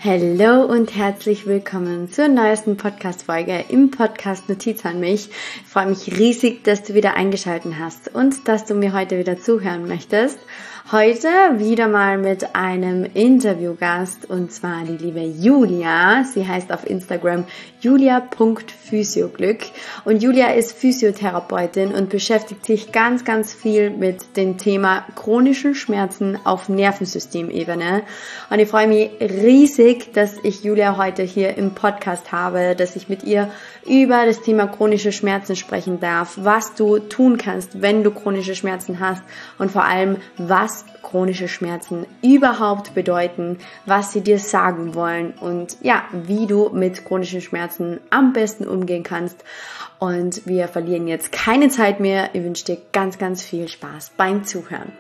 Hallo und herzlich willkommen zur neuesten Podcast-Folge im Podcast Notiz an mich. Ich freue mich riesig, dass du wieder eingeschaltet hast und dass du mir heute wieder zuhören möchtest. Heute wieder mal mit einem Interviewgast und zwar die liebe Julia. Sie heißt auf Instagram julia.physioglück und Julia ist Physiotherapeutin und beschäftigt sich ganz, ganz viel mit dem Thema chronischen Schmerzen auf Nervensystemebene. Und ich freue mich riesig, dass ich Julia heute hier im Podcast habe, dass ich mit ihr über das Thema chronische Schmerzen sprechen darf, was du tun kannst, wenn du chronische Schmerzen hast und vor allem, was chronische Schmerzen überhaupt bedeuten, was sie dir sagen wollen und ja, wie du mit chronischen Schmerzen am besten umgehen kannst. Und wir verlieren jetzt keine Zeit mehr. Ich wünsche dir ganz, ganz viel Spaß beim Zuhören.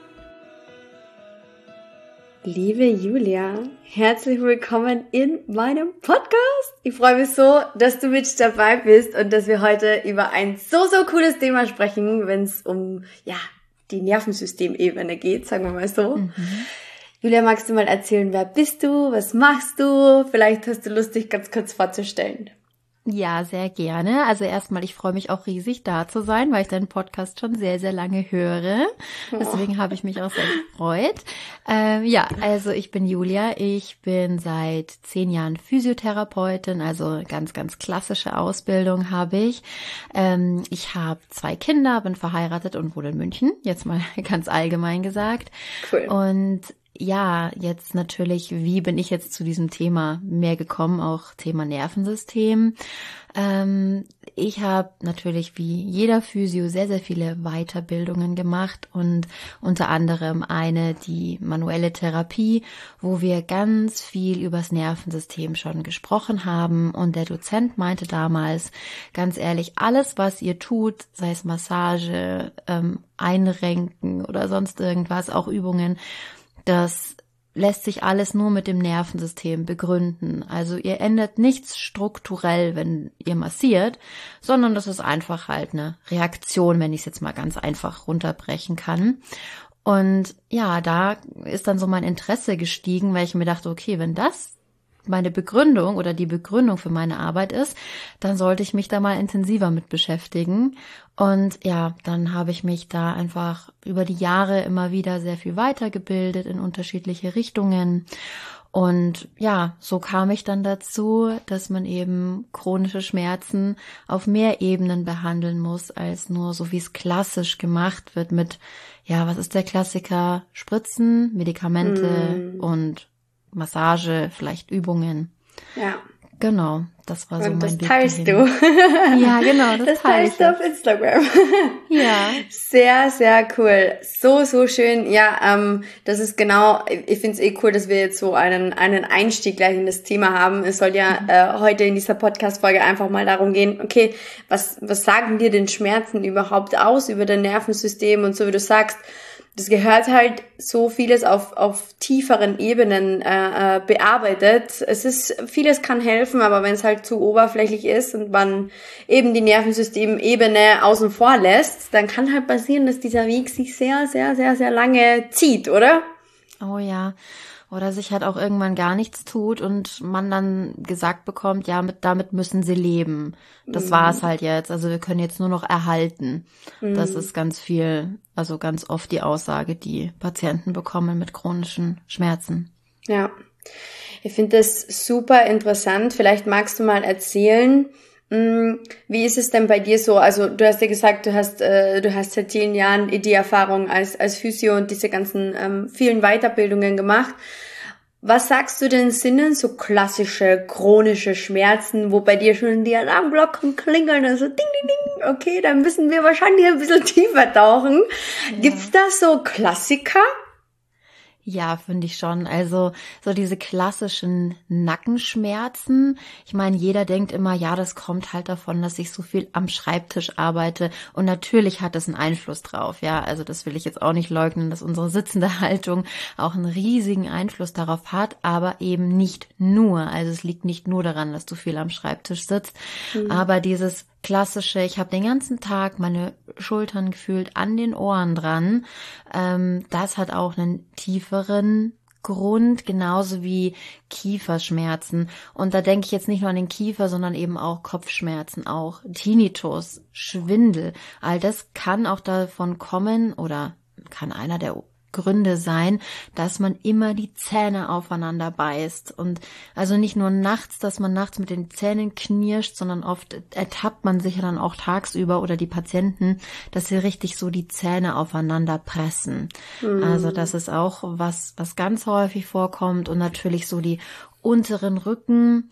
Liebe Julia, herzlich willkommen in meinem Podcast. Ich freue mich so, dass du mit dabei bist und dass wir heute über ein so cooles Thema sprechen, wenn es um die Nervensystemebene geht, sagen wir mal so. Julia, magst du mal erzählen, wer bist du, was machst du? Vielleicht hast du Lust, dich ganz kurz vorzustellen. Ja, sehr gerne. Also erstmal, ich freue mich auch riesig, da zu sein, weil ich deinen Podcast schon sehr, sehr lange höre. Deswegen habe ich mich auch sehr gefreut. Also ich bin Julia. Ich bin seit 10 Jahren Physiotherapeutin, also ganz, ganz klassische Ausbildung habe ich. Ich habe 2 Kinder, bin verheiratet und wohne in München, jetzt mal ganz allgemein gesagt. Cool. Und ja, jetzt natürlich, wie bin ich jetzt zu diesem Thema mehr gekommen, auch Thema Nervensystem. Ich habe natürlich wie jeder Physio sehr, sehr viele Weiterbildungen gemacht und unter anderem eine, die manuelle Therapie, wo wir ganz viel übers Nervensystem schon gesprochen haben und der Dozent meinte damals, ganz ehrlich, alles, was ihr tut, sei es Massage, Einrenken oder sonst irgendwas, auch Übungen, das lässt sich alles nur mit dem Nervensystem begründen. Also ihr ändert nichts strukturell, wenn ihr massiert, sondern das ist einfach halt eine Reaktion, wenn ich es jetzt mal ganz einfach runterbrechen kann. Und ja, da ist dann so mein Interesse gestiegen, weil ich mir dachte, okay, wenn das meine Begründung oder die Begründung für meine Arbeit ist, dann sollte ich mich da mal intensiver mit beschäftigen. Und ja, dann habe ich mich da einfach über die Jahre immer wieder sehr viel weitergebildet in unterschiedliche Richtungen. Und ja, so kam ich dann dazu, dass man eben chronische Schmerzen auf mehr Ebenen behandeln muss, als nur so wie es klassisch gemacht wird mit, was ist der Klassiker? Spritzen, Medikamente und Massage, vielleicht Übungen. Ja. Genau, das war so und mein das Weg teilst dahin. du. Ja, genau, das teilst du auf Instagram. Ja. Sehr, sehr cool. So schön. Ja, das ist genau, ich finde es cool, dass wir jetzt so einen Einstieg gleich in das Thema haben. Es soll ja heute in dieser Podcast-Folge einfach mal darum gehen, okay, was sagen dir denn Schmerzen überhaupt aus über dein Nervensystem und so wie du sagst, das gehört halt so vieles auf tieferen Ebenen bearbeitet. Vieles kann helfen, aber wenn es halt zu oberflächlich ist und man eben die Nervensystemebene außen vor lässt, dann kann halt passieren, dass dieser Weg sich sehr, sehr, sehr, sehr lange zieht, oder? Oh ja. Oder sich halt auch irgendwann gar nichts tut und man dann gesagt bekommt, ja, damit müssen sie leben. Das war's halt jetzt. Also wir können jetzt nur noch erhalten. Das ist ganz viel, also ganz oft die Aussage, die Patienten bekommen mit chronischen Schmerzen. Ja, ich finde das super interessant. Vielleicht magst du mal erzählen, wie ist es denn bei dir so? Also du hast ja gesagt, du hast seit 10 Jahren die Erfahrung als Physio und diese ganzen vielen Weiterbildungen gemacht. Was sagst du denn, sind denn so klassische chronische Schmerzen, wo bei dir schon die Alarmglocken klingeln, also ding, ding, ding, okay, dann müssen wir wahrscheinlich ein bisschen tiefer tauchen. Ja. Gibt's da so Klassiker? Ja, finde ich schon. Also so diese klassischen Nackenschmerzen. Ich meine, jeder denkt immer, ja, das kommt halt davon, dass ich so viel am Schreibtisch arbeite. Und natürlich hat es einen Einfluss drauf. Ja, also das will ich jetzt auch nicht leugnen, dass unsere sitzende Haltung auch einen riesigen Einfluss darauf hat, aber eben nicht nur. Also es liegt nicht nur daran, dass du viel am Schreibtisch sitzt, aber dieses klassische, ich habe den ganzen Tag meine Schultern gefühlt an den Ohren dran. Das hat auch einen tieferen Grund, genauso wie Kieferschmerzen. Und da denke ich jetzt nicht nur an den Kiefer, sondern eben auch Kopfschmerzen, auch Tinnitus, Schwindel. All das kann auch davon kommen oder kann einer der Gründe sein, dass man immer die Zähne aufeinander beißt. Und also nicht nur nachts, dass man nachts mit den Zähnen knirscht, sondern oft ertappt man sich dann auch tagsüber oder die Patienten, dass sie richtig so die Zähne aufeinander pressen. Also das ist auch was ganz häufig vorkommt. Und natürlich so die unteren Rücken,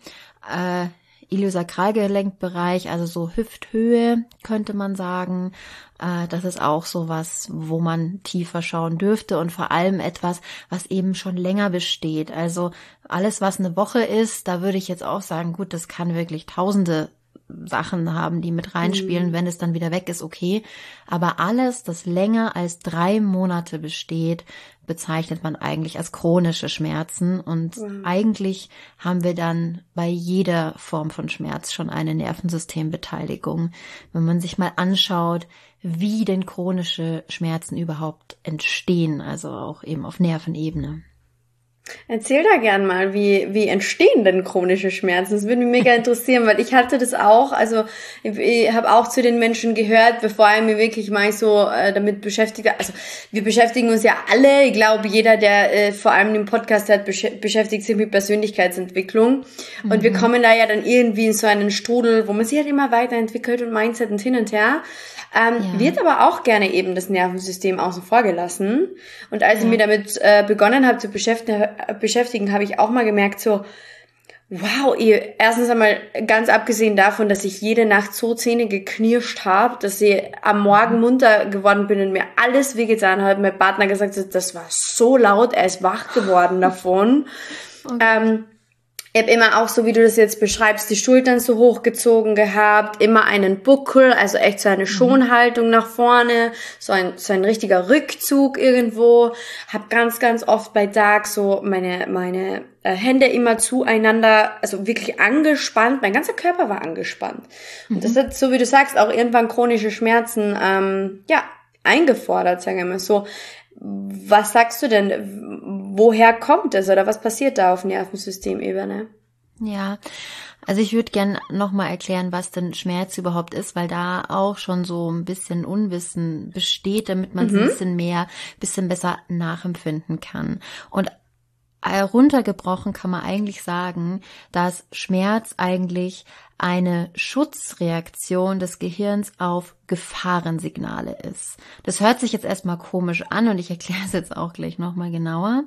Iliosakralgelenkbereich, also so Hüfthöhe, könnte man sagen. Das ist auch so was, wo man tiefer schauen dürfte und vor allem etwas, was eben schon länger besteht. Also alles, was eine Woche ist, da würde ich jetzt auch sagen, gut, das kann wirklich tausende Sachen haben, die mit reinspielen. Wenn es dann wieder weg ist, okay. Aber alles, das länger als 3 Monate besteht, bezeichnet man eigentlich als chronische Schmerzen. Und eigentlich haben wir dann bei jeder Form von Schmerz schon eine Nervensystembeteiligung. Wenn man sich mal anschaut, wie denn chronische Schmerzen überhaupt entstehen, also auch eben auf Nervenebene. Erzähl da gern mal, wie entstehen denn chronische Schmerzen? Das würde mich mega interessieren, weil ich hatte das auch, also ich habe auch zu den Menschen gehört, bevor ich mich wirklich mal so damit beschäftige. Also wir beschäftigen uns ja alle, ich glaube jeder, der vor allem den Podcast hat, beschäftigt sich mit Persönlichkeitsentwicklung. Und wir kommen da ja dann irgendwie in so einen Strudel, wo man sich halt immer weiterentwickelt und Mindset und hin und her. Wird aber auch gerne eben das Nervensystem außen vor gelassen. Und als ich mich damit begonnen habe zu beschäftigen, habe ich auch mal gemerkt, so, wow, erstens einmal ganz abgesehen davon, dass ich jede Nacht so Zähne geknirscht habe, dass ich am Morgen munter geworden bin und mir alles wehgetan hat. Mein Partner gesagt hat, das war so laut, er ist wach geworden davon. Okay. Ich habe immer auch, so wie du das jetzt beschreibst, die Schultern so hochgezogen gehabt, immer einen Buckel, also echt so eine Schonhaltung nach vorne, so ein richtiger Rückzug irgendwo. Hab ganz, ganz oft bei Tag so meine Hände immer zueinander, also wirklich angespannt. Mein ganzer Körper war angespannt. Und das hat, so wie du sagst, auch irgendwann chronische Schmerzen eingefordert, sagen wir mal so. Was sagst du denn? Woher kommt es oder was passiert da auf Nervensystemebene? Ja, also ich würde gern nochmal erklären, was denn Schmerz überhaupt ist, weil da auch schon so ein bisschen Unwissen besteht, damit man es ein bisschen besser nachempfinden kann. Und runtergebrochen kann man eigentlich sagen, dass Schmerz eigentlich eine Schutzreaktion des Gehirns auf Gefahrensignale ist. Das hört sich jetzt erstmal komisch an und ich erkläre es jetzt auch gleich nochmal genauer.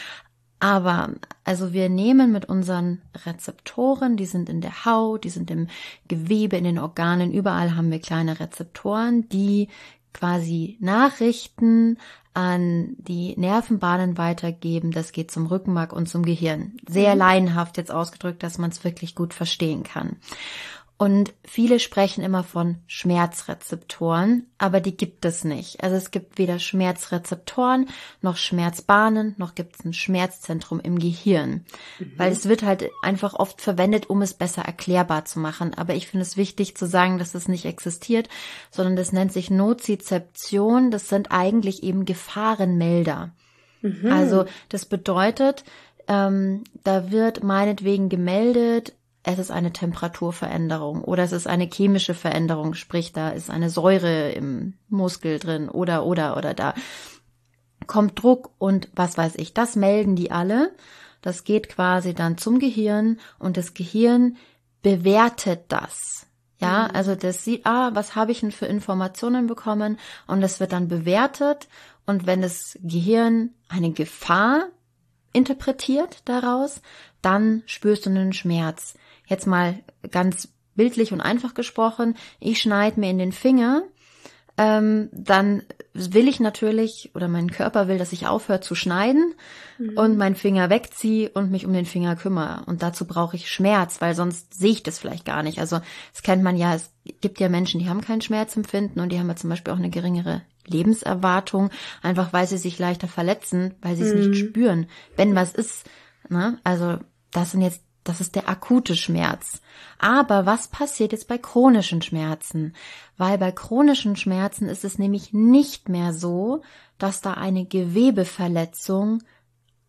Aber also wir nehmen mit unseren Rezeptoren, die sind in der Haut, die sind im Gewebe, in den Organen, überall haben wir kleine Rezeptoren, die quasi Nachrichten an die Nervenbahnen weitergeben. Das geht zum Rückenmark und zum Gehirn. Sehr laienhaft jetzt ausgedrückt, dass man es wirklich gut verstehen kann. Und viele sprechen immer von Schmerzrezeptoren, aber die gibt es nicht. Also es gibt weder Schmerzrezeptoren noch Schmerzbahnen, noch gibt es ein Schmerzzentrum im Gehirn. Weil es wird halt einfach oft verwendet, um es besser erklärbar zu machen. Aber ich finde es wichtig zu sagen, dass es nicht existiert, sondern das nennt sich Nozizeption. Das sind eigentlich eben Gefahrenmelder. Also das bedeutet, da wird meinetwegen gemeldet, es ist eine Temperaturveränderung oder es ist eine chemische Veränderung, sprich, da ist eine Säure im Muskel drin oder da kommt Druck und was weiß ich. Das melden die alle. Das geht quasi dann zum Gehirn und das Gehirn bewertet das. Ja, also das sieht, was habe ich denn für Informationen bekommen und das wird dann bewertet und wenn das Gehirn eine Gefahr interpretiert daraus, dann spürst du einen Schmerz. Jetzt mal ganz bildlich und einfach gesprochen, ich schneide mir in den Finger, dann will ich natürlich, oder mein Körper will, dass ich aufhöre zu schneiden und meinen Finger wegziehe und mich um den Finger kümmere. Und dazu brauche ich Schmerz, weil sonst sehe ich das vielleicht gar nicht. Also das kennt man ja, es gibt ja Menschen, die haben kein Schmerzempfinden und die haben ja zum Beispiel auch eine geringere Lebenserwartung, einfach weil sie sich leichter verletzen, weil sie es nicht spüren, wenn was ist. Ne? Also das ist der akute Schmerz. Aber was passiert jetzt bei chronischen Schmerzen? Weil bei chronischen Schmerzen ist es nämlich nicht mehr so, dass da eine Gewebeverletzung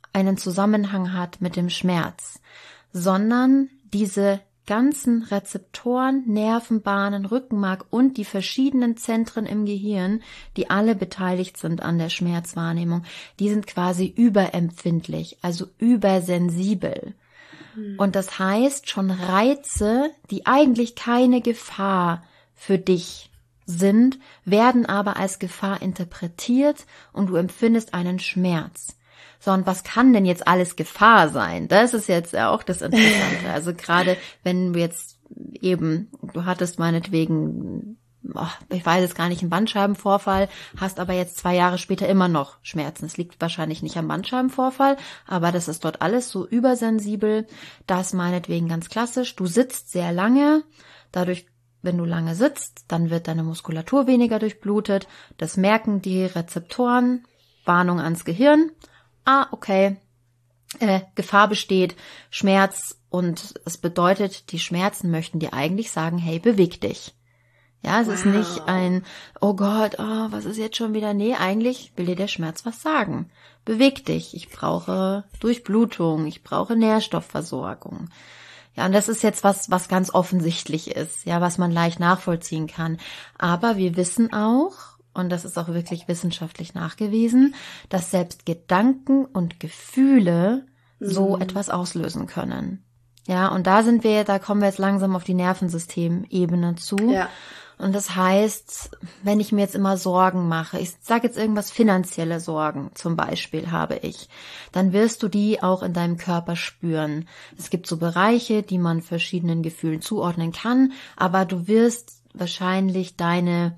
einen Zusammenhang hat mit dem Schmerz, sondern diese ganzen Rezeptoren, Nervenbahnen, Rückenmark und die verschiedenen Zentren im Gehirn, die alle beteiligt sind an der Schmerzwahrnehmung, die sind quasi überempfindlich, also übersensibel. Und das heißt, schon Reize, die eigentlich keine Gefahr für dich sind, werden aber als Gefahr interpretiert und du empfindest einen Schmerz. So, und was kann denn jetzt alles Gefahr sein? Das ist jetzt ja auch das Interessante. Also gerade wenn du jetzt eben, du hattest meinetwegen, ich weiß jetzt gar nicht, einen Bandscheibenvorfall, hast aber jetzt 2 Jahre später immer noch Schmerzen. Es liegt wahrscheinlich nicht am Bandscheibenvorfall, aber das ist dort alles so übersensibel, dass meinetwegen ganz klassisch, du sitzt sehr lange, dadurch, wenn du lange sitzt, dann wird deine Muskulatur weniger durchblutet, das merken die Rezeptoren, Warnung ans Gehirn, okay, Gefahr besteht, Schmerz, und es bedeutet, die Schmerzen möchten dir eigentlich sagen, hey, beweg dich. Ja, es ist nicht ein, oh Gott, was ist jetzt schon wieder? Nee, eigentlich will dir der Schmerz was sagen. Beweg dich, ich brauche Durchblutung, ich brauche Nährstoffversorgung. Ja, und das ist jetzt was ganz offensichtlich ist, ja, was man leicht nachvollziehen kann. Aber wir wissen auch, und das ist auch wirklich wissenschaftlich nachgewiesen, dass selbst Gedanken und Gefühle so etwas auslösen können. Ja, und da kommen wir jetzt langsam auf die Nervensystemebene zu. Ja. Und das heißt, wenn ich mir jetzt immer Sorgen mache, ich sage jetzt irgendwas, finanzielle Sorgen zum Beispiel habe ich, dann wirst du die auch in deinem Körper spüren. Es gibt so Bereiche, die man verschiedenen Gefühlen zuordnen kann, aber du wirst wahrscheinlich deine,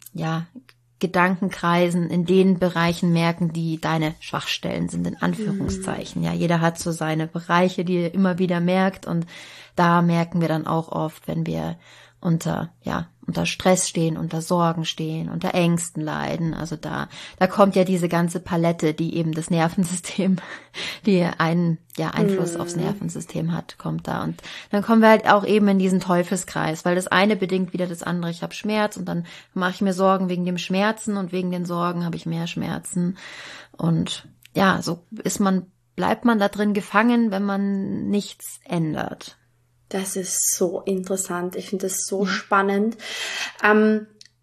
Gedankenkreisen in den Bereichen merken, die deine Schwachstellen sind, in Anführungszeichen. Ja, jeder hat so seine Bereiche, die er immer wieder merkt, und da merken wir dann auch oft, wenn wir unter Stress stehen, unter Sorgen stehen, unter Ängsten leiden. Also da kommt ja diese ganze Palette, die eben das Nervensystem, die einen Einfluss aufs Nervensystem hat, kommt da. Und dann kommen wir halt auch eben in diesen Teufelskreis, weil das eine bedingt wieder das andere. Ich habe Schmerz und dann mache ich mir Sorgen wegen dem Schmerzen und wegen den Sorgen habe ich mehr Schmerzen. Und ja, so bleibt man da drin gefangen, wenn man nichts ändert. Das ist so interessant. Ich finde das so spannend. Gehen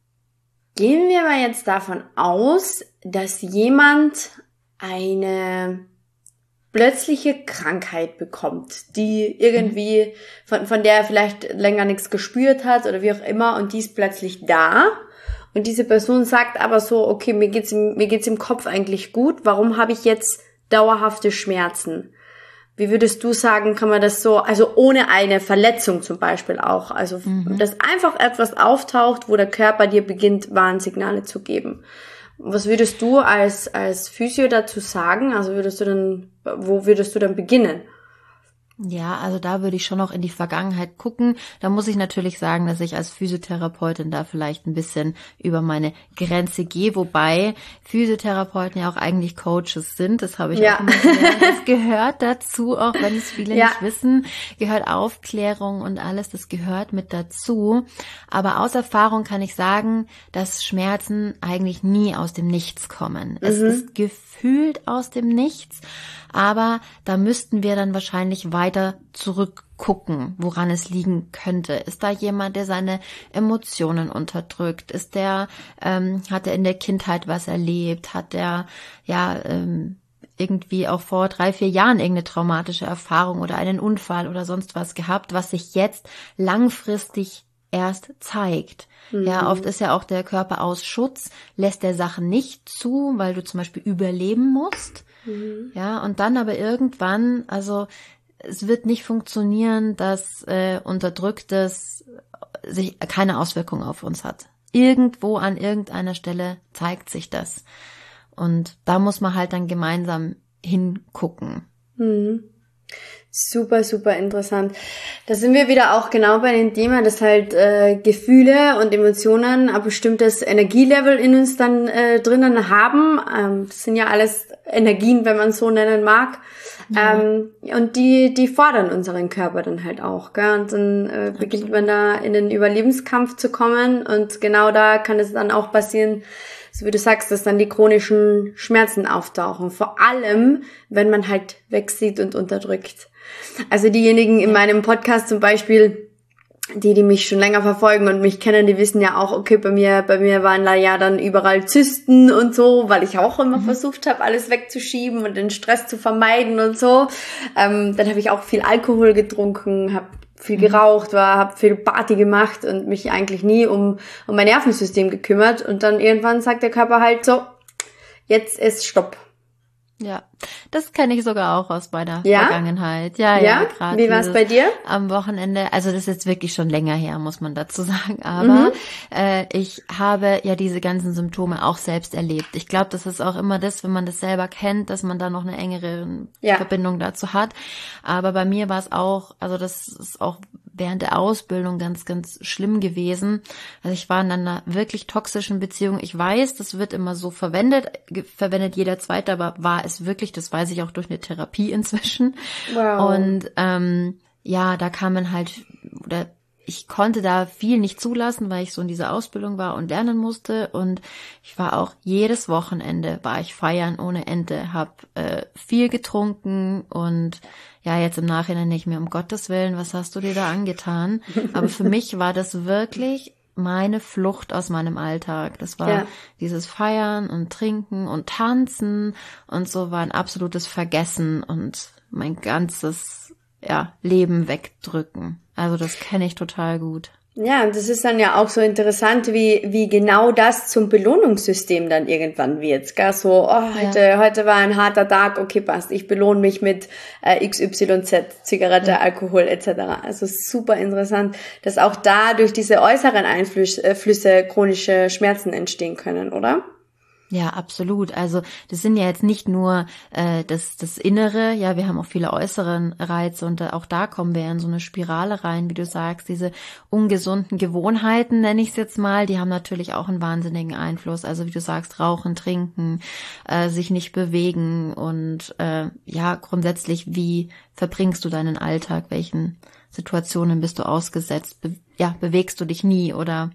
wir mal jetzt davon aus, dass jemand eine plötzliche Krankheit bekommt, die irgendwie, von der er vielleicht länger nichts gespürt hat oder wie auch immer, und die ist plötzlich da. Und diese Person sagt aber so, okay, mir geht's im Kopf eigentlich gut. Warum habe ich jetzt dauerhafte Schmerzen? Wie würdest du sagen, kann man das so, also ohne eine Verletzung zum Beispiel auch, also dass einfach etwas auftaucht, wo der Körper dir beginnt, Warnsignale zu geben. Was würdest du als Physio dazu sagen? Also wo würdest du dann beginnen? Ja, also da würde ich schon noch in die Vergangenheit gucken. Da muss ich natürlich sagen, dass ich als Physiotherapeutin da vielleicht ein bisschen über meine Grenze gehe, wobei Physiotherapeuten ja auch eigentlich Coaches sind. Das habe ich auch immer gelernt. Das gehört dazu, auch wenn es viele nicht wissen, gehört Aufklärung und alles, das gehört mit dazu. Aber aus Erfahrung kann ich sagen, dass Schmerzen eigentlich nie aus dem Nichts kommen. Es ist gefühlt aus dem Nichts, aber da müssten wir dann wahrscheinlich weiter zurückgucken, woran es liegen könnte. Ist da jemand, der seine Emotionen unterdrückt? Hat er in der Kindheit was erlebt? Hat er irgendwie auch vor 3-4 Jahren irgendeine traumatische Erfahrung oder einen Unfall oder sonst was gehabt, was sich jetzt langfristig erst zeigt. Ja, oft ist ja auch der Körper aus Schutz, lässt der Sachen nicht zu, weil du zum Beispiel überleben musst. Ja, und dann aber irgendwann, also es wird nicht funktionieren, dass Unterdrücktes sich keine Auswirkung auf uns hat. Irgendwo an irgendeiner Stelle zeigt sich das. Und da muss man halt dann gemeinsam hingucken. Super, super interessant. Da sind wir wieder auch genau bei dem Thema, dass halt Gefühle und Emotionen ein bestimmtes Energielevel in uns dann drinnen haben. Das sind ja alles Energien, wenn man es so nennen mag. Und die fordern unseren Körper dann halt auch. Gell? Und dann beginnt man da in den Überlebenskampf zu kommen. Und genau da kann es dann auch passieren, so wie du sagst, dass dann die chronischen Schmerzen auftauchen. Vor allem, wenn man halt wegsieht und unterdrückt. Also diejenigen in meinem Podcast zum Beispiel, die mich schon länger verfolgen und mich kennen, die wissen ja auch, okay, bei mir waren da ja dann überall Zysten und so, weil ich auch immer versucht habe, alles wegzuschieben und den Stress zu vermeiden und so. Dann habe ich auch viel Alkohol getrunken, habe viel geraucht, habe viel Party gemacht und mich eigentlich nie um mein Nervensystem gekümmert. Und dann irgendwann sagt der Körper halt so, jetzt ist Stopp. Ja, das kenne ich sogar auch aus meiner Vergangenheit. Ja, gerade. Wie war es bei dir? Am Wochenende, also das ist jetzt wirklich schon länger her, muss man dazu sagen, aber ich habe ja diese ganzen Symptome auch selbst erlebt. Ich glaube, das ist auch immer das, wenn man das selber kennt, dass man da noch eine engere Verbindung dazu hat. Aber bei mir war es auch, also das ist auch während der Ausbildung ganz, ganz schlimm gewesen. Also ich war in einer wirklich toxischen Beziehung. Ich weiß, das wird immer so verwendet jeder Zweite, aber war es wirklich, das weiß ich auch durch eine Therapie inzwischen. Wow. Und da kam man halt, oder ich konnte da viel nicht zulassen, weil ich so in dieser Ausbildung war und lernen musste. Und ich war auch jedes Wochenende, war ich feiern ohne Ende, hab viel getrunken und ja, jetzt im Nachhinein nicht mehr, um Gottes Willen, was hast du dir da angetan? Aber für mich war das wirklich meine Flucht aus meinem Alltag. Das war dieses Feiern und Trinken und Tanzen und so war ein absolutes Vergessen und mein ganzes Leben wegdrücken. Also das kenne ich total gut. Ja, und das ist dann ja auch so interessant, wie genau das zum Belohnungssystem dann irgendwann wird. Gell? So, heute war ein harter Tag, okay, passt, ich belohne mich mit XYZ, Zigarette, Alkohol etc. Also super interessant, dass auch da durch diese äußeren Einflüsse chronische Schmerzen entstehen können, oder? Ja, absolut. Also das sind ja jetzt nicht nur das Innere, ja, wir haben auch viele äußeren Reize und auch da kommen wir in so eine Spirale rein, wie du sagst, diese ungesunden Gewohnheiten, nenne ich es jetzt mal, die haben natürlich auch einen wahnsinnigen Einfluss. Also wie du sagst, rauchen, trinken, sich nicht bewegen und grundsätzlich, wie verbringst du deinen Alltag, welchen Situationen bist du ausgesetzt, bewegst du dich nie oder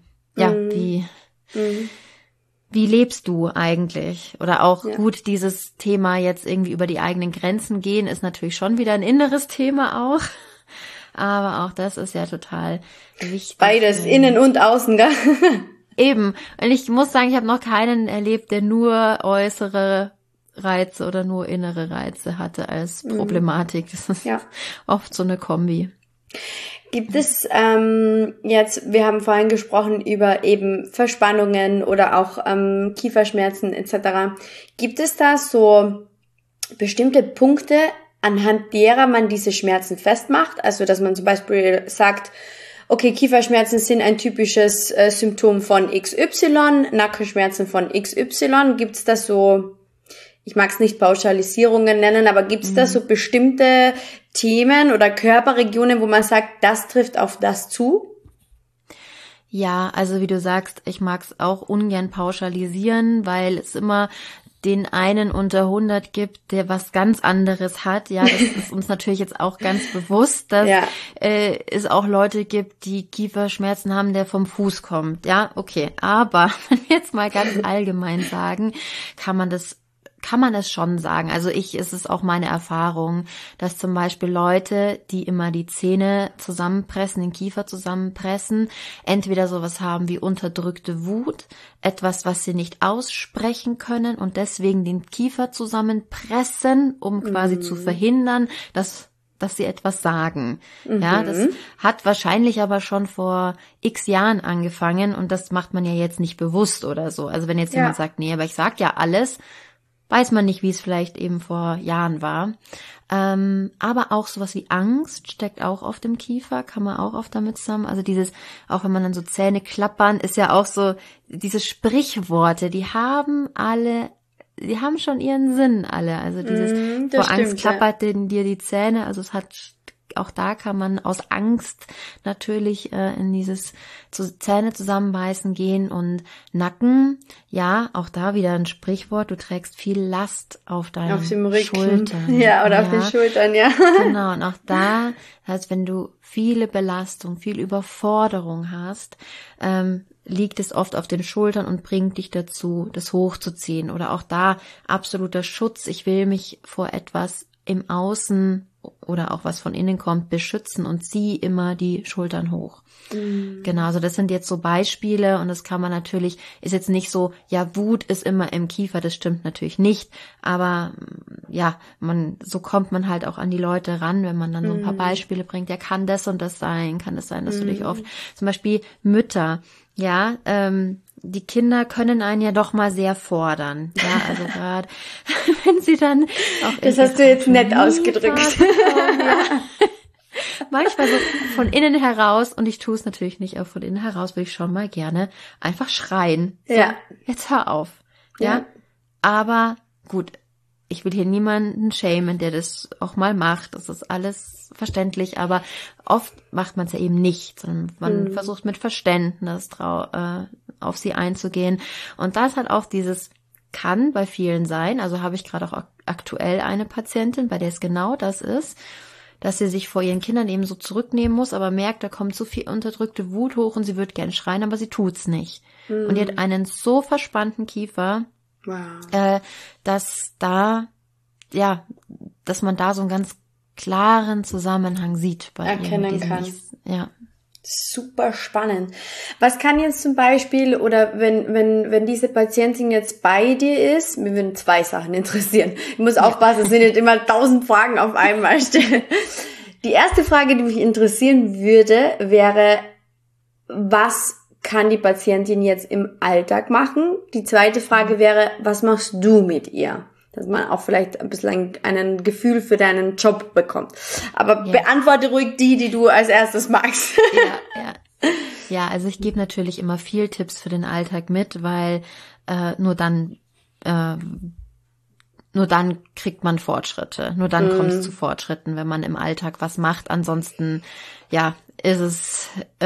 wie lebst du eigentlich? Oder auch gut, dieses Thema jetzt irgendwie über die eigenen Grenzen gehen, ist natürlich schon wieder ein inneres Thema auch. Aber auch das ist ja total wichtig. Beides, innen und außen, gell? Eben. Und ich muss sagen, ich habe noch keinen erlebt, der nur äußere Reize oder nur innere Reize hatte als Problematik. Das ist oft so eine Kombi. Gibt es jetzt, wir haben vorhin gesprochen über eben Verspannungen oder auch Kieferschmerzen etc. Gibt es da so bestimmte Punkte, anhand derer man diese Schmerzen festmacht? Also, dass man zum Beispiel sagt, okay, Kieferschmerzen sind ein typisches Symptom von XY, Nackenschmerzen von XY. Gibt es da so, ich mag es nicht Pauschalisierungen nennen, aber gibt es da so bestimmte Themen oder Körperregionen, wo man sagt, das trifft auf das zu? Ja, also wie du sagst, ich mag es auch ungern pauschalisieren, weil es immer den einen unter 100 gibt, der was ganz anderes hat. Ja, das ist uns natürlich jetzt auch ganz bewusst, dass es auch Leute gibt, die Kieferschmerzen haben, der vom Fuß kommt. Ja, okay. Aber wenn wir jetzt mal ganz allgemein sagen, kann man es schon sagen. Also es ist auch meine Erfahrung, dass zum Beispiel Leute, die immer die Zähne zusammenpressen, den Kiefer zusammenpressen, entweder sowas haben wie unterdrückte Wut, etwas, was sie nicht aussprechen können und deswegen den Kiefer zusammenpressen, um quasi zu verhindern, dass sie etwas sagen. Ja, das hat wahrscheinlich aber schon vor x Jahren angefangen und das macht man ja jetzt nicht bewusst oder so. Also wenn jetzt jemand sagt, nee, aber ich sag ja alles, weiß man nicht, wie es vielleicht eben vor Jahren war. Aber auch sowas wie Angst steckt auch oft im Kiefer, kann man auch oft damit zusammen. Also auch wenn man dann so Zähne klappern, ist ja auch so, diese Sprichworte, die haben schon ihren Sinn alle. Also dieses, vor Angst klappert dir die Zähne, also auch da kann man aus Angst natürlich in dieses Zähne zusammenbeißen gehen und Nacken, ja, auch da wieder ein Sprichwort, du trägst viel Last auf deinen Schultern. Ja, oder auf den Schultern, ja. Genau, und auch da, das heißt, wenn du viele Belastung, viel Überforderung hast, liegt es oft auf den Schultern und bringt dich dazu, das hochzuziehen. Oder auch da absoluter Schutz. Ich will mich vor etwas im Außen oder auch was von innen kommt, beschützen und zieh immer die Schultern hoch. Genau, also das sind jetzt so Beispiele und das kann man natürlich, ist jetzt nicht so, ja, Wut ist immer im Kiefer, das stimmt natürlich nicht, aber ja, so kommt man halt auch an die Leute ran, wenn man dann so ein paar Beispiele bringt, ja, kann das und das sein, kann das sein, dass du dich oft, zum Beispiel Mütter, ja, die Kinder können einen ja doch mal sehr fordern. Ja, also gerade, wenn sie dann auch... Das hast du jetzt nett ausgedrückt. Manchmal so von innen heraus, und ich tue es natürlich nicht, aber von innen heraus will ich schon mal gerne einfach schreien. So, ja. Jetzt hör auf. Ja. Aber gut, ich will hier niemanden schämen, der das auch mal macht. Das ist alles verständlich, aber oft macht man es ja eben nicht, sondern man versucht mit Verständnis auf sie einzugehen. Und das hat auch dieses kann bei vielen sein. Also habe ich gerade auch aktuell eine Patientin, bei der es genau das ist, dass sie sich vor ihren Kindern eben so zurücknehmen muss, aber merkt, da kommt so viel unterdrückte Wut hoch und sie wird gern schreien, aber sie tut's nicht. Und die hat einen so verspannten Kiefer, dass man da so einen ganz klaren Zusammenhang sieht bei erkennen kann. Ja. Super spannend. Was kann jetzt zum Beispiel, oder wenn diese Patientin jetzt bei dir ist, mir würden 2 Sachen interessieren. Ich muss aufpassen, es sind nicht immer 1000 Fragen auf einmal stellen. Die erste Frage, die mich interessieren würde, wäre, was kann die Patientin jetzt im Alltag machen? Die zweite Frage wäre, was machst du mit ihr? Dass man auch vielleicht ein bisschen ein Gefühl für deinen Job bekommt. Aber beantworte ruhig die du als erstes magst. Ja, also ich gebe natürlich immer viel Tipps für den Alltag mit, weil nur dann kriegt man Fortschritte. Nur dann kommt es zu Fortschritten, wenn man im Alltag was macht. Ansonsten, ja, ist es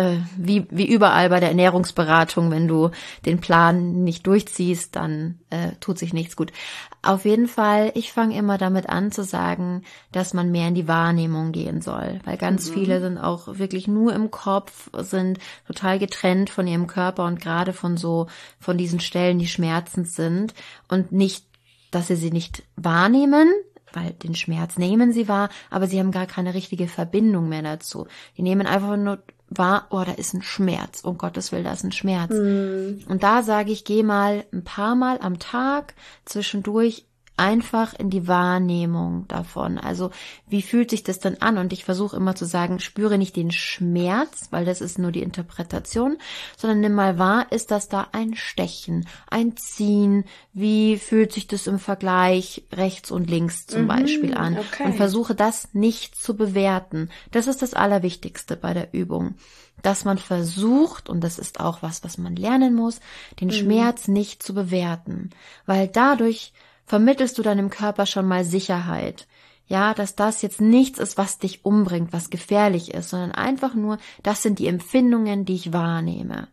wie überall bei der Ernährungsberatung, wenn du den Plan nicht durchziehst, dann tut sich nichts gut. Auf jeden Fall, ich fange immer damit an zu sagen, dass man mehr in die Wahrnehmung gehen soll, weil ganz viele sind auch wirklich nur im Kopf, sind total getrennt von ihrem Körper und gerade von diesen Stellen, die schmerzend sind und nicht, dass sie nicht wahrnehmen, weil den Schmerz nehmen sie wahr, aber sie haben gar keine richtige Verbindung mehr dazu. Die nehmen einfach nur wahr, oh, da ist ein Schmerz, um Gottes Willen, da ist ein Schmerz. Und da sage ich, geh mal ein paar Mal am Tag zwischendurch einfach in die Wahrnehmung davon. Also wie fühlt sich das denn an? Und ich versuche immer zu sagen, spüre nicht den Schmerz, weil das ist nur die Interpretation, sondern nimm mal wahr, ist das da ein Stechen, ein Ziehen? Wie fühlt sich das im Vergleich rechts und links zum Beispiel an? Okay. Und versuche das nicht zu bewerten. Das ist das Allerwichtigste bei der Übung. Dass man versucht, und das ist auch was man lernen muss, den Schmerz nicht zu bewerten. Weil dadurch vermittelst du deinem Körper schon mal Sicherheit. Ja, dass das jetzt nichts ist, was dich umbringt, was gefährlich ist, sondern einfach nur, das sind die Empfindungen, die ich wahrnehme.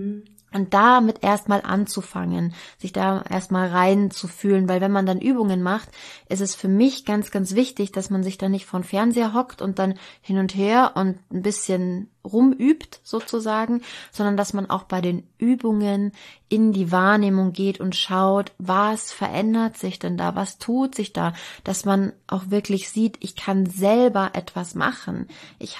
Und damit erstmal anzufangen, sich da erstmal reinzufühlen, weil wenn man dann Übungen macht, ist es für mich ganz, ganz wichtig, dass man sich dann nicht vor den Fernseher hockt und dann hin und her und ein bisschen rumübt sozusagen, sondern dass man auch bei den Übungen in die Wahrnehmung geht und schaut, was verändert sich denn da, was tut sich da, dass man auch wirklich sieht, ich kann selber etwas machen. Ich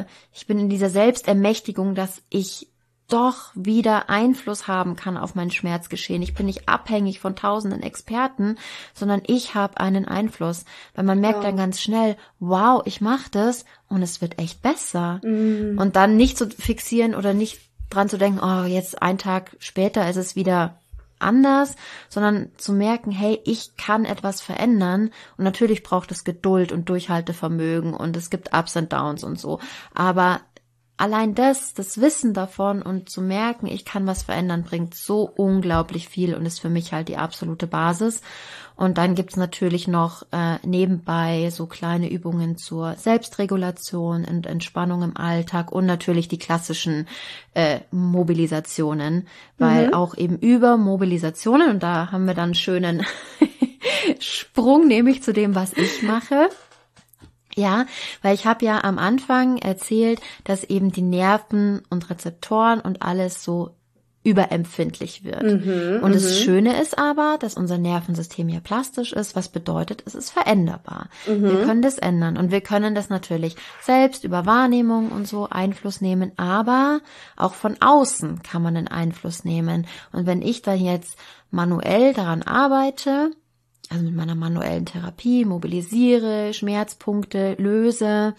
bin in dieser Selbstermächtigung, dass ich doch wieder Einfluss haben kann auf mein Schmerzgeschehen. Ich bin nicht abhängig von tausenden Experten, sondern ich habe einen Einfluss. Weil man merkt dann ganz schnell, wow, ich mache das und es wird echt besser. Und dann nicht zu fixieren oder nicht dran zu denken, oh, jetzt einen Tag später ist es wieder anders, sondern zu merken, hey, ich kann etwas verändern. Und natürlich braucht es Geduld und Durchhaltevermögen und es gibt Ups und Downs und so. Aber allein das Wissen davon und zu merken, ich kann was verändern, bringt so unglaublich viel und ist für mich halt die absolute Basis. Und dann gibt's natürlich noch nebenbei so kleine Übungen zur Selbstregulation und Entspannung im Alltag und natürlich die klassischen Mobilisationen, weil auch eben über Mobilisationen, und da haben wir dann einen schönen Sprung, nämlich zu dem, was ich mache. Ja, weil ich habe ja am Anfang erzählt, dass eben die Nerven und Rezeptoren und alles so überempfindlich wird. Und das Schöne ist aber, dass unser Nervensystem ja plastisch ist, was bedeutet, es ist veränderbar. Wir können das ändern und wir können das natürlich selbst über Wahrnehmung und so Einfluss nehmen, aber auch von außen kann man einen Einfluss nehmen. Und wenn ich dann jetzt manuell daran arbeite, also mit meiner manuellen Therapie, mobilisiere, Schmerzpunkte löse,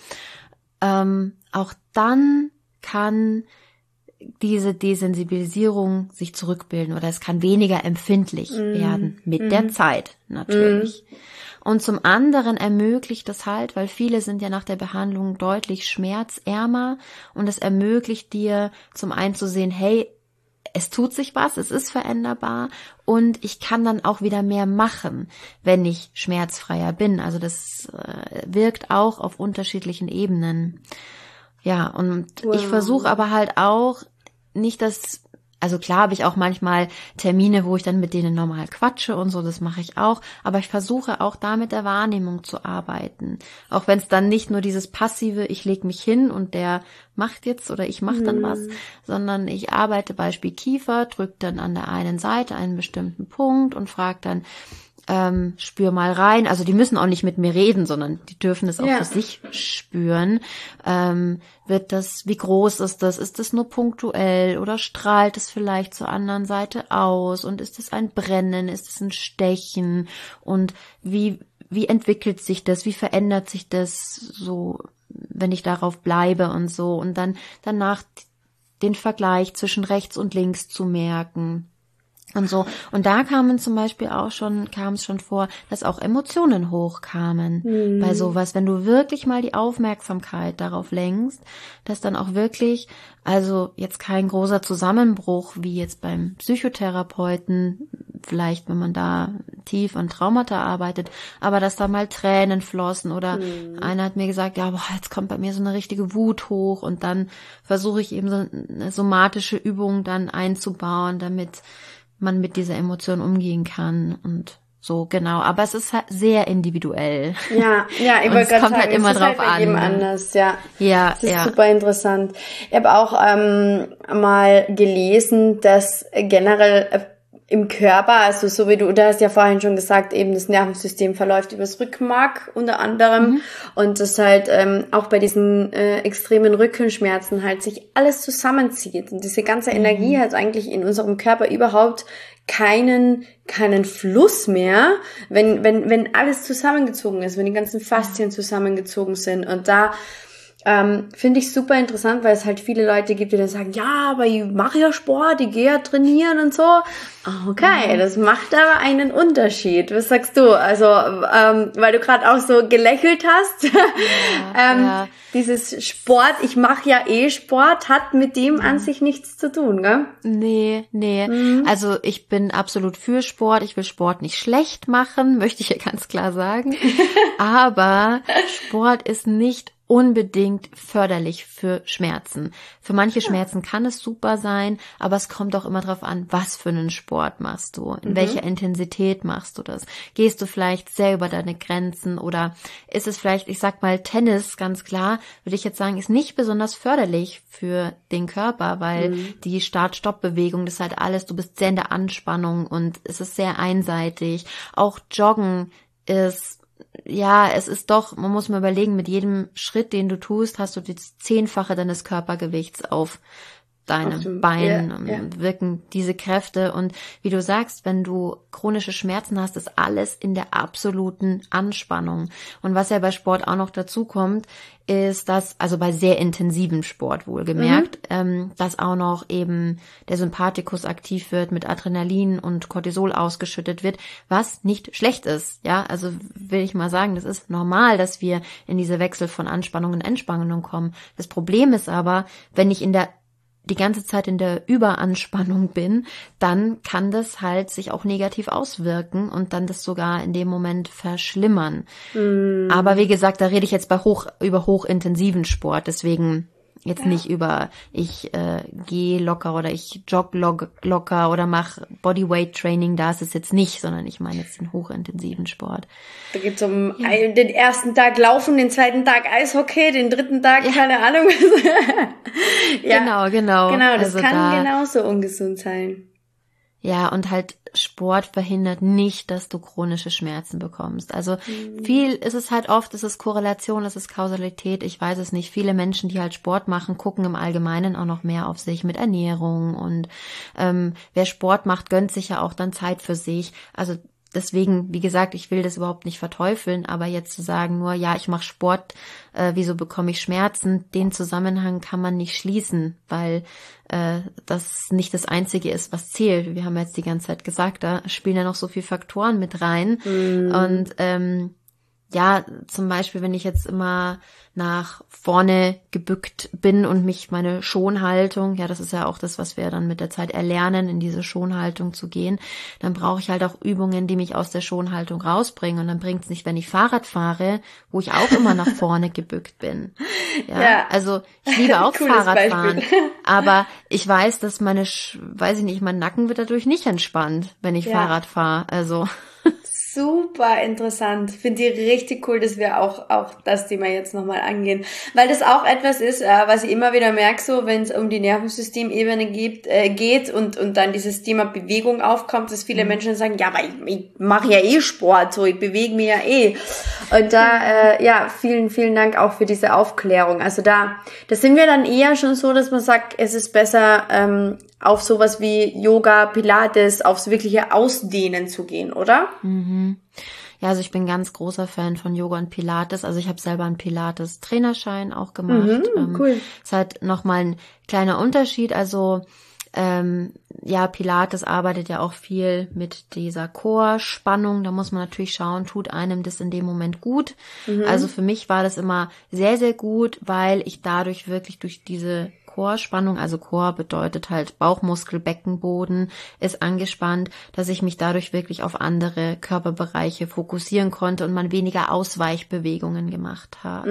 auch dann kann diese Desensibilisierung sich zurückbilden oder es kann weniger empfindlich werden mit der Zeit natürlich. Und zum anderen ermöglicht das halt, weil viele sind ja nach der Behandlung deutlich schmerzärmer und es ermöglicht dir zum einen zu sehen, hey, es tut sich was, es ist veränderbar und ich kann dann auch wieder mehr machen, wenn ich schmerzfreier bin. Also das wirkt auch auf unterschiedlichen Ebenen. Ja, und ich versuche aber halt auch nicht also klar habe ich auch manchmal Termine, wo ich dann mit denen normal quatsche und so, das mache ich auch, aber ich versuche auch da mit der Wahrnehmung zu arbeiten. Auch wenn es dann nicht nur dieses passive, ich lege mich hin und der macht jetzt oder ich mache dann was, sondern ich arbeite Beispiel Kiefer, drücke dann an der einen Seite einen bestimmten Punkt und frage dann, spür mal rein. Also die müssen auch nicht mit mir reden, sondern die dürfen es auch für sich spüren. Wie groß ist das? Ist das nur punktuell oder strahlt es vielleicht zur anderen Seite aus? Und ist es ein Brennen? Ist es ein Stechen? Und wie entwickelt sich das? Wie verändert sich das so, wenn ich darauf bleibe und so? Und dann danach den Vergleich zwischen rechts und links zu merken. Und so. Und da kam es schon vor, dass auch Emotionen hochkamen bei sowas. Wenn du wirklich mal die Aufmerksamkeit darauf lenkst, dass dann auch wirklich, also jetzt kein großer Zusammenbruch wie jetzt beim Psychotherapeuten, vielleicht wenn man da tief an Traumata arbeitet, aber dass da mal Tränen flossen oder einer hat mir gesagt, ja, jetzt kommt bei mir so eine richtige Wut hoch und dann versuche ich eben so eine somatische Übung dann einzubauen, damit man mit dieser Emotion umgehen kann und so, genau. Aber es ist halt sehr individuell. Ja, ich wollte gerade sagen, halt immer drauf halt an. Jedem anders, ja. Das ist super interessant. Ich habe auch mal gelesen, dass generell im Körper, also so wie du hast ja vorhin schon gesagt, eben das Nervensystem verläuft übers Rückenmark unter anderem und das halt auch bei diesen extremen Rückenschmerzen halt sich alles zusammenzieht und diese ganze Energie hat eigentlich in unserem Körper überhaupt keinen Fluss mehr, wenn alles zusammengezogen ist, wenn die ganzen Faszien zusammengezogen sind und da finde ich super interessant, weil es halt viele Leute gibt, die dann sagen, ja, aber ich mache ja Sport, ich gehe ja trainieren und so. Okay, das macht aber einen Unterschied. Was sagst du? Also, weil du gerade auch so gelächelt hast. Dieses Sport, ich mache ja Sport, hat mit dem an sich nichts zu tun, gell? Nee. Also ich bin absolut für Sport. Ich will Sport nicht schlecht machen, möchte ich ja ganz klar sagen. Aber Sport ist nicht unbedingt förderlich für Schmerzen. Für manche Schmerzen kann es super sein, aber es kommt auch immer drauf an, was für einen Sport machst du, in welcher Intensität machst du das. Gehst du vielleicht sehr über deine Grenzen oder ist es vielleicht, ich sag mal Tennis, ganz klar, würde ich jetzt sagen, ist nicht besonders förderlich für den Körper, weil die Start-Stopp-Bewegung, das ist halt alles, du bist sehr in der Anspannung und es ist sehr einseitig. Auch Joggen ist es ist doch, man muss mal überlegen, mit jedem Schritt, den du tust, hast du das 10-fache deines Körpergewichts auf deinem Bein und wirken diese Kräfte. Und wie du sagst, wenn du chronische Schmerzen hast, ist alles in der absoluten Anspannung. Und was ja bei Sport auch noch dazu kommt, ist, dass, also bei sehr intensivem Sport wohlgemerkt, dass auch noch eben der Sympathikus aktiv wird, mit Adrenalin und Cortisol ausgeschüttet wird, was nicht schlecht ist. Ja, also will ich mal sagen, das ist normal, dass wir in diese Wechsel von Anspannung und Entspannung kommen. Das Problem ist aber, wenn ich die ganze Zeit in der Überanspannung bin, dann kann das halt sich auch negativ auswirken und dann das sogar in dem Moment verschlimmern. Aber wie gesagt, da rede ich jetzt über hochintensiven Sport, deswegen Jetzt nicht über, ich gehe locker oder ich jogge locker oder mache Bodyweight-Training, da ist es jetzt nicht, sondern ich meine jetzt den hochintensiven Sport. Da geht's um den ersten Tag Laufen, den zweiten Tag Eishockey, den dritten Tag, keine Ahnung. Genau. Genau, das also kann genauso ungesund sein. Ja, und halt Sport verhindert nicht, dass du chronische Schmerzen bekommst. Also viel ist es halt oft, ist es Korrelation, ist es Kausalität, ich weiß es nicht. Viele Menschen, die halt Sport machen, gucken im Allgemeinen auch noch mehr auf sich mit Ernährung und wer Sport macht, gönnt sich ja auch dann Zeit für sich. Also deswegen, wie gesagt, ich will das überhaupt nicht verteufeln, aber jetzt zu sagen nur, ja, ich mache Sport, wieso bekomme ich Schmerzen, den Zusammenhang kann man nicht schließen, weil das nicht das Einzige ist, was zählt. Wir haben jetzt die ganze Zeit gesagt, da spielen ja noch so viele Faktoren mit rein. Und ja, zum Beispiel, wenn ich jetzt immer nach vorne gebückt bin und mich meine Schonhaltung, ja, das ist ja auch das, was wir dann mit der Zeit erlernen, in diese Schonhaltung zu gehen, dann brauche ich halt auch Übungen, die mich aus der Schonhaltung rausbringen. Und dann bringt es nicht, wenn ich Fahrrad fahre, wo ich auch immer nach vorne gebückt bin. Ja. Also ich liebe auch Fahrradfahren, aber ich weiß, dass mein Nacken wird dadurch nicht entspannt, wenn ich Fahrrad fahre. Also super interessant. Finde ich richtig cool, dass wir auch das Thema jetzt nochmal angehen. Weil das auch etwas ist, was ich immer wieder merke, so wenn es um die Nervensystemebene geht und dann dieses Thema Bewegung aufkommt, dass viele Menschen sagen, ja, aber ich mache ja eh Sport, so ich bewege mich ja eh. Und da, vielen, vielen Dank auch für diese Aufklärung. Also da sind wir dann eher schon so, dass man sagt, es ist besser, auf sowas wie Yoga, Pilates, aufs wirkliche Ausdehnen zu gehen, oder? Ja, also ich bin ganz großer Fan von Yoga und Pilates. Also ich habe selber einen Pilates-Trainerschein auch gemacht. Cool. Ist halt nochmal ein kleiner Unterschied. Also Pilates arbeitet ja auch viel mit dieser Core-Spannung. Da muss man natürlich schauen, tut einem das in dem Moment gut. Also für mich war das immer sehr, sehr gut, weil ich dadurch wirklich durch diese Core-Spannung, also Core bedeutet halt Bauchmuskel, Beckenboden ist angespannt, dass ich mich dadurch wirklich auf andere Körperbereiche fokussieren konnte und man weniger Ausweichbewegungen gemacht hat.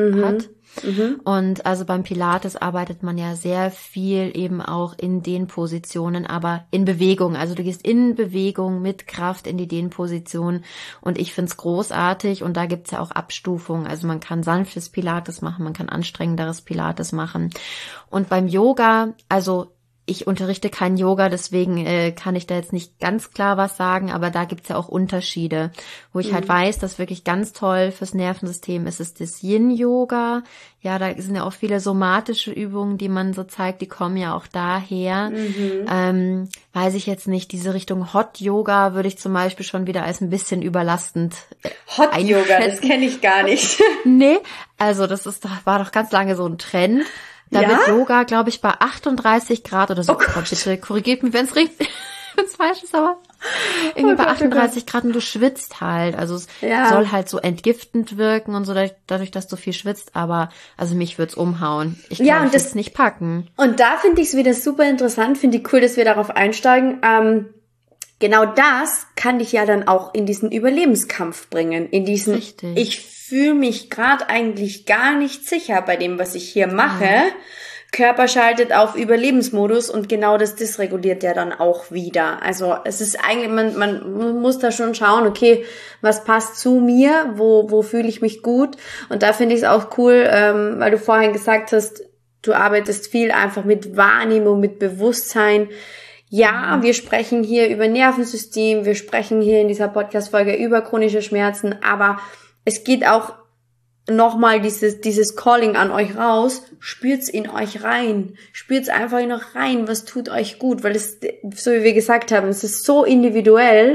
Und also beim Pilates arbeitet man ja sehr viel eben auch in den Positionen, aber in Bewegung. Also du gehst in Bewegung mit Kraft in die Dehnposition und ich find's großartig und da gibt's ja auch Abstufungen. Also man kann sanftes Pilates machen, man kann anstrengenderes Pilates machen. Und beim Yoga, also ich unterrichte kein Yoga, deswegen kann ich da jetzt nicht ganz klar was sagen, aber da gibt's ja auch Unterschiede, wo ich halt weiß, dass wirklich ganz toll fürs Nervensystem ist es das Yin-Yoga. Ja, da sind ja auch viele somatische Übungen, die man so zeigt, die kommen ja auch daher. Weiß ich jetzt nicht, diese Richtung Hot-Yoga würde ich zum Beispiel schon wieder als ein bisschen überlastend Hot-Yoga, das kenne ich gar nicht. Nee, also war doch ganz lange so ein Trend. Da wird Yoga, glaube ich, bei 38 Grad oder so. Oh Gott, bitte korrigiert mich, wenn es falsch ist, aber irgendwie bei 38 Grad und du schwitzt halt. Also es soll halt so entgiftend wirken und so, dadurch, dass du viel schwitzt. Aber also mich würde es umhauen. Ich kann das nicht packen. Und da finde ich es wieder super interessant. Finde ich cool, dass wir darauf einsteigen. Genau das kann dich ja dann auch in diesen Überlebenskampf bringen. In diesen, Richtig. Ich fühle mich gerade eigentlich gar nicht sicher bei dem, was ich hier mache. Körper schaltet auf Überlebensmodus und genau das dysreguliert ja dann auch wieder. Also es ist eigentlich, man muss da schon schauen, okay, was passt zu mir, wo fühle ich mich gut. Und da finde ich es auch cool, weil du vorhin gesagt hast, du arbeitest viel einfach mit Wahrnehmung, mit Bewusstsein. Ja, wir sprechen hier über Nervensystem, wir sprechen hier in dieser Podcast-Folge über chronische Schmerzen, aber es geht auch nochmal dieses Calling an euch raus, spürt's in euch rein, spürt's einfach noch rein, was tut euch gut, weil es, so wie wir gesagt haben, es ist so individuell,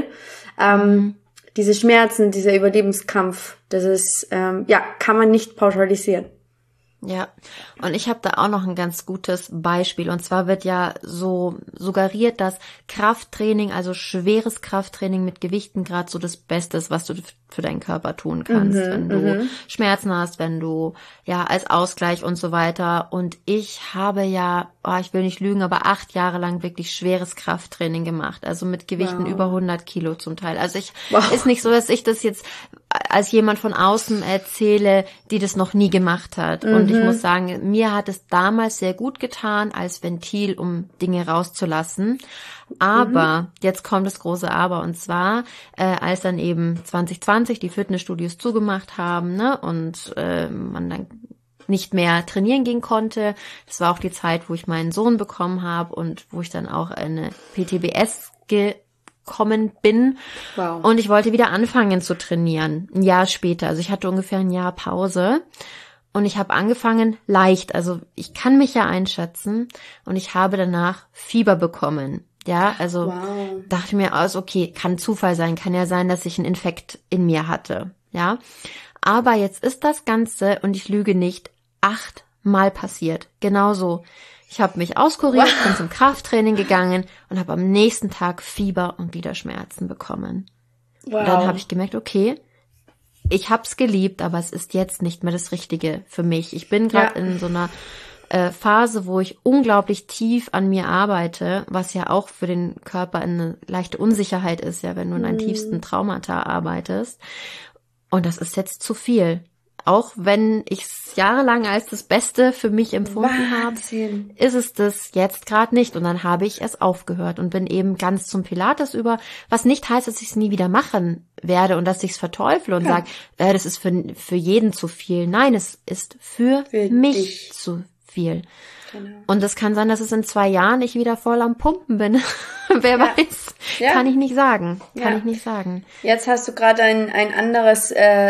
diese Schmerzen, dieser Überlebenskampf, das ist, kann man nicht pauschalisieren. Ja, und ich habe da auch noch ein ganz gutes Beispiel. Und zwar wird ja so suggeriert, dass Krafttraining, also schweres Krafttraining mit Gewichten gerade so das Beste ist, was du für deinen Körper tun kannst, wenn du Schmerzen hast, wenn du als Ausgleich und so weiter. Und ich habe ich will nicht lügen, aber 8 Jahre lang wirklich schweres Krafttraining gemacht, also mit Gewichten über 100 Kilo zum Teil. Also ist nicht so, dass ich das jetzt als jemand von außen erzähle, die das noch nie gemacht hat. Und ich muss sagen, mir hat es damals sehr gut getan als Ventil, um Dinge rauszulassen. Aber, jetzt kommt das große Aber, und zwar, als dann eben 2020 die Fitnessstudios zugemacht haben, ne, und man dann nicht mehr trainieren gehen konnte. Das war auch die Zeit, wo ich meinen Sohn bekommen habe und wo ich dann auch eine PTBS gekommen bin. Wow. Und ich wollte wieder anfangen zu trainieren, ein Jahr später. Also ich hatte ungefähr ein Jahr Pause und ich habe angefangen leicht. Also ich kann mich ja einschätzen und ich habe danach Fieber bekommen. Ja, also dachte mir aus, okay, kann Zufall sein, kann ja sein, dass ich einen Infekt in mir hatte. Ja, aber jetzt ist das Ganze, und ich lüge nicht, 8-mal passiert. Genauso. Ich habe mich auskuriert, bin zum Krafttraining gegangen und habe am nächsten Tag Fieber und Gliederschmerzen bekommen. Wow. Und dann habe ich gemerkt, okay, ich hab's geliebt, aber es ist jetzt nicht mehr das Richtige für mich. Ich bin gerade in so einer Phase, wo ich unglaublich tief an mir arbeite, was ja auch für den Körper eine leichte Unsicherheit ist, ja, wenn du in deinen tiefsten Traumata arbeitest. Und das ist jetzt zu viel. Auch wenn ich es jahrelang als das Beste für mich empfunden habe, ist es das jetzt gerade nicht. Und dann habe ich es aufgehört und bin eben ganz zum Pilates über, was nicht heißt, dass ich es nie wieder machen werde und dass ich es verteufle und sage, das ist für jeden zu viel. Nein, es ist für mich zu viel. Genau. Und es kann sein, dass es in 2 Jahren ich wieder voll am Pumpen bin. Wer weiß. Ja. Kann ich nicht sagen. Jetzt hast du gerade ein anderes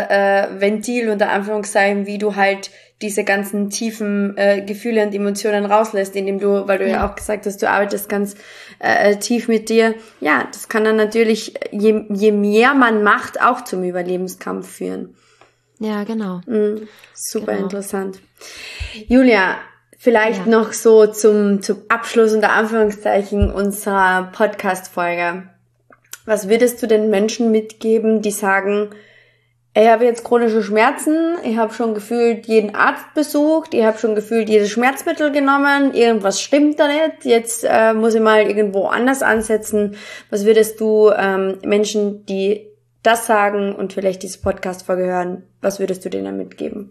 Ventil unter Anführungszeichen, wie du halt diese ganzen tiefen Gefühle und Emotionen rauslässt, indem du, weil du ja auch gesagt hast, du arbeitest ganz tief mit dir. Ja, das kann dann natürlich, je mehr man macht, auch zum Überlebenskampf führen. Ja, genau. Super interessant. Julia, vielleicht noch so zum Abschluss unter Anführungszeichen unserer Podcast-Folge. Was würdest du den Menschen mitgeben, die sagen, ich habe jetzt chronische Schmerzen, ich habe schon gefühlt jeden Arzt besucht, ich habe schon gefühlt jedes Schmerzmittel genommen, irgendwas stimmt da nicht, jetzt muss ich mal irgendwo anders ansetzen. Was würdest du Menschen, die das sagen und vielleicht diese Podcast-Folge hören, was würdest du denen mitgeben?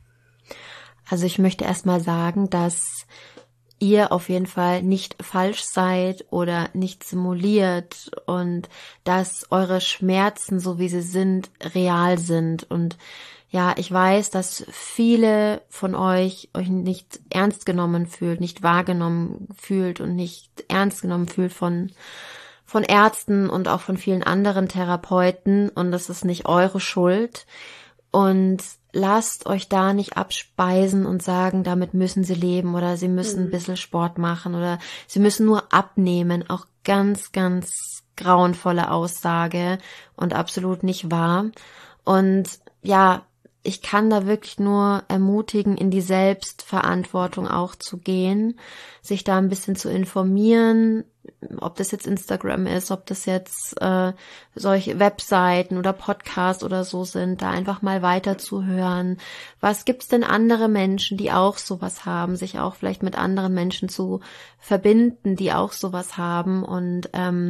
Also ich möchte erstmal sagen, dass ihr auf jeden Fall nicht falsch seid oder nicht simuliert und dass eure Schmerzen, so wie sie sind, real sind. Und ja, ich weiß, dass viele von euch nicht ernst genommen fühlt, nicht wahrgenommen fühlt und nicht ernst genommen fühlt von Ärzten und auch von vielen anderen Therapeuten, und das ist nicht eure Schuld. Und lasst euch da nicht abspeisen und sagen, damit müssen sie leben oder sie müssen ein bisschen Sport machen oder sie müssen nur abnehmen. Auch ganz, ganz grauenvolle Aussage und absolut nicht wahr. Und ja, ich kann da wirklich nur ermutigen, in die Selbstverantwortung auch zu gehen, sich da ein bisschen zu informieren, ob das jetzt Instagram ist, ob das jetzt solche Webseiten oder Podcasts oder so sind, da einfach mal weiterzuhören. Was gibt's denn andere Menschen, die auch sowas haben, sich auch vielleicht mit anderen Menschen zu verbinden, die auch sowas haben und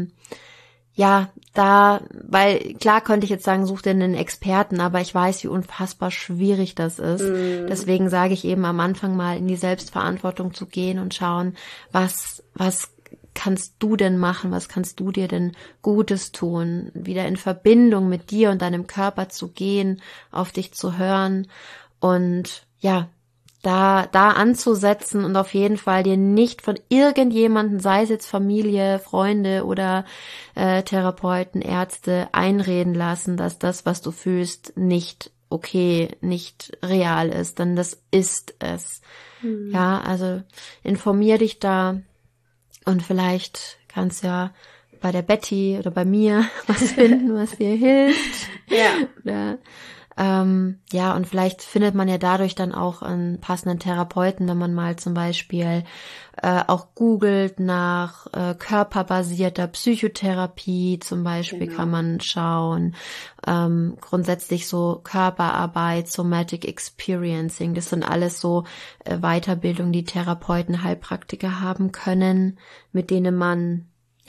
ja, weil klar könnte ich jetzt sagen, such dir einen Experten, aber ich weiß, wie unfassbar schwierig das ist. Deswegen sage ich eben am Anfang mal in die Selbstverantwortung zu gehen und schauen, was kannst du denn machen, was kannst du dir denn Gutes tun, wieder in Verbindung mit dir und deinem Körper zu gehen, auf dich zu hören und ja, da anzusetzen und auf jeden Fall dir nicht von irgendjemandem, sei es jetzt Familie, Freunde oder Therapeuten, Ärzte, einreden lassen, dass das, was du fühlst, nicht okay, nicht real ist, denn das ist es. Ja, also informier dich da und vielleicht kannst du ja bei der Betty oder bei mir was finden, was dir hilft. Ja. Oder ja, und vielleicht findet man ja dadurch dann auch einen passenden Therapeuten, wenn man mal zum Beispiel auch googelt nach körperbasierter Psychotherapie zum Beispiel, kann man schauen. Grundsätzlich so Körperarbeit, Somatic Experiencing, das sind alles so Weiterbildungen, die Therapeuten, Heilpraktiker haben können, mit denen man ja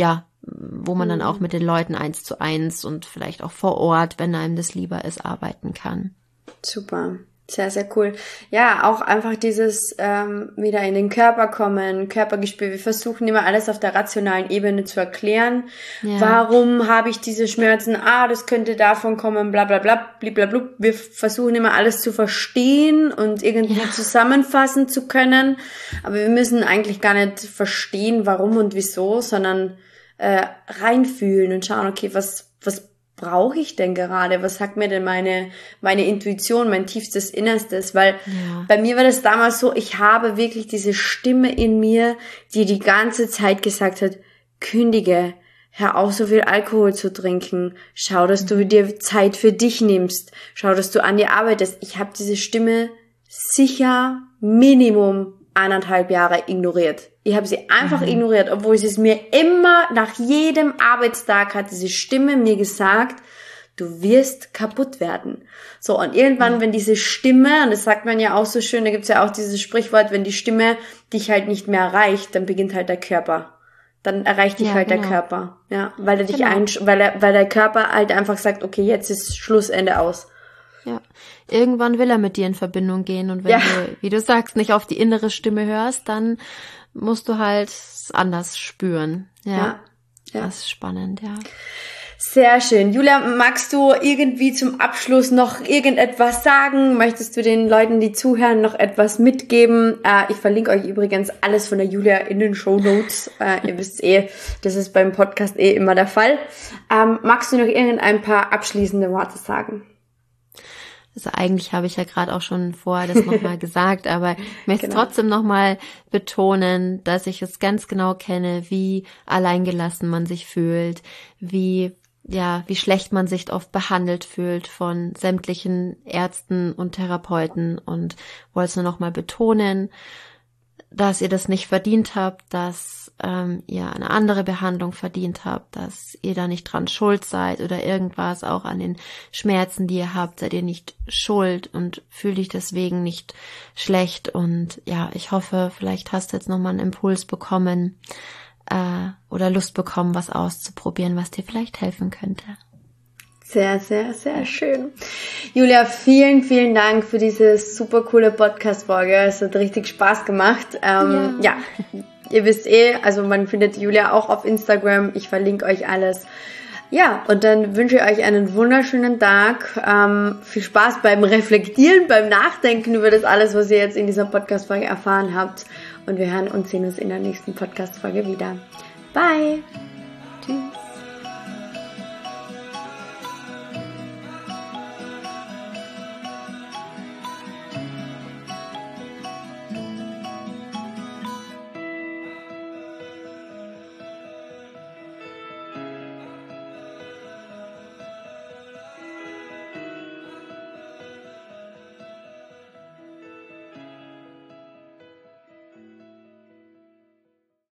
wo man dann auch mit den Leuten 1:1 und vielleicht auch vor Ort, wenn einem das lieber ist, arbeiten kann. Super. Sehr, sehr cool. Ja, auch einfach dieses wieder in den Körper kommen, Körpergespür. Wir versuchen immer alles auf der rationalen Ebene zu erklären. Ja. Warum habe ich diese Schmerzen? Das könnte davon kommen, bla bla bla, blablabla. Wir versuchen immer alles zu verstehen und irgendwie zusammenfassen zu können. Aber wir müssen eigentlich gar nicht verstehen, warum und wieso, sondern reinfühlen und schauen, okay, was brauche ich denn gerade? Was sagt mir denn meine Intuition, mein tiefstes Innerstes? Weil bei mir war das damals so, ich habe wirklich diese Stimme in mir, die ganze Zeit gesagt hat, kündige, hör auf, so viel Alkohol zu trinken, schau, dass du dir Zeit für dich nimmst, schau, dass du an dir arbeitest. Ich habe diese Stimme sicher Minimum 1,5 Jahre ignoriert. Ich habe sie einfach ignoriert, obwohl sie es mir immer, nach jedem Arbeitstag hat diese Stimme mir gesagt, du wirst kaputt werden. So, und irgendwann, wenn diese Stimme, und das sagt man ja auch so schön, da gibt's ja auch dieses Sprichwort, wenn die Stimme dich halt nicht mehr erreicht, dann beginnt halt der Körper. Dann erreicht dich der Körper. Ja, weil er dich weil der Körper halt einfach sagt, okay, jetzt ist Schlussende aus. Ja, irgendwann will er mit dir in Verbindung gehen und wenn du, wie du sagst, nicht auf die innere Stimme hörst, dann musst du halt anders spüren. Ja. Das ist spannend, ja. Sehr schön. Julia, magst du irgendwie zum Abschluss noch irgendetwas sagen? Möchtest du den Leuten, die zuhören, noch etwas mitgeben? Ich verlinke euch übrigens alles von der Julia in den Shownotes. Ihr wisst das ist beim Podcast immer der Fall. Magst du noch ein paar abschließende Worte sagen? Also eigentlich habe ich ja gerade auch schon vorher das nochmal gesagt, aber ich möchte trotzdem nochmal betonen, dass ich es ganz genau kenne, wie alleingelassen man sich fühlt, wie schlecht man sich oft behandelt fühlt von sämtlichen Ärzten und Therapeuten und wollte es nur nochmal betonen, dass ihr das nicht verdient habt, dass ihr eine andere Behandlung verdient habt, dass ihr da nicht dran schuld seid oder irgendwas, auch an den Schmerzen, die ihr habt, seid ihr nicht schuld und fühlt dich deswegen nicht schlecht. Und ja, ich hoffe, vielleicht hast du jetzt nochmal einen Impuls bekommen oder Lust bekommen, was auszuprobieren, was dir vielleicht helfen könnte. Sehr, sehr, sehr schön. Julia, vielen, vielen Dank für diese super coole Podcast-Folge. Es hat richtig Spaß gemacht. Ihr wisst also man findet Julia auch auf Instagram. Ich verlinke euch alles. Ja, und dann wünsche ich euch einen wunderschönen Tag. Viel Spaß beim Reflektieren, beim Nachdenken über das alles, was ihr jetzt in dieser Podcast-Folge erfahren habt. Und wir hören und sehen uns in der nächsten Podcast-Folge wieder. Bye!